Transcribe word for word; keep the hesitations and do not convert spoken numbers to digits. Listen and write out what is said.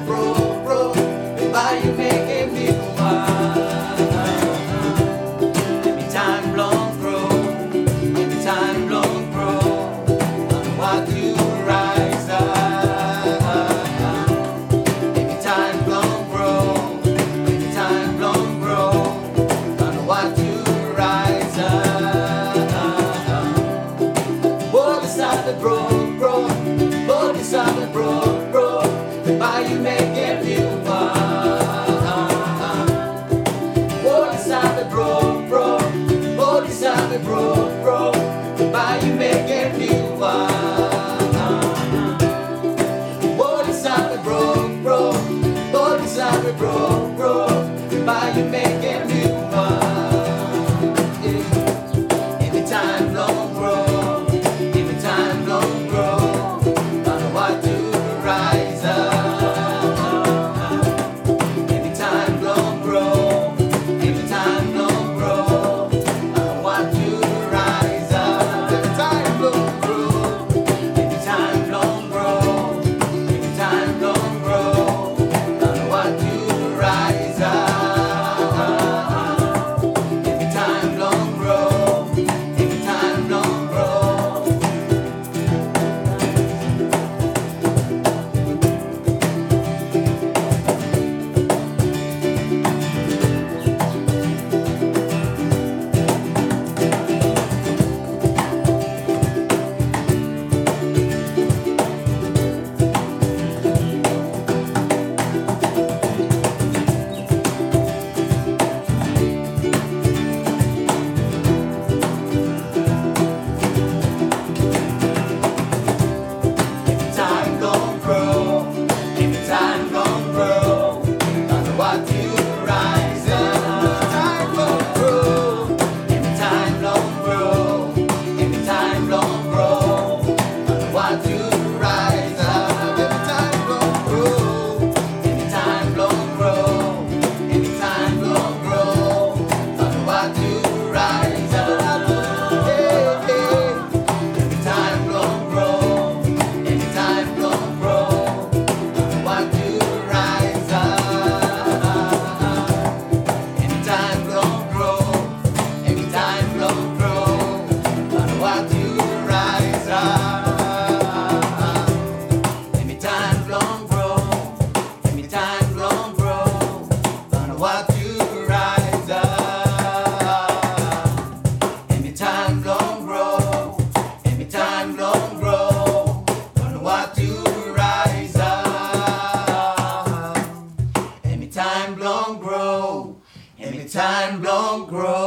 broke, broke. Why you making me go wild? Every time long grow, every time long grow. I want you to rise up. Every time long grow, every time long grow. I want you to rise up. Bodhisattva broke, broke. Bodhisattva broke, broke. Why you making me broke, broke, why you making me wild? Bodhisattva broke, broke, Bodhisattva broke, broke, why you making me wild? Every time long grow, every time long grow, I know what to rise up. Every time long grow, every time long grow. Time long grow, every time long grow.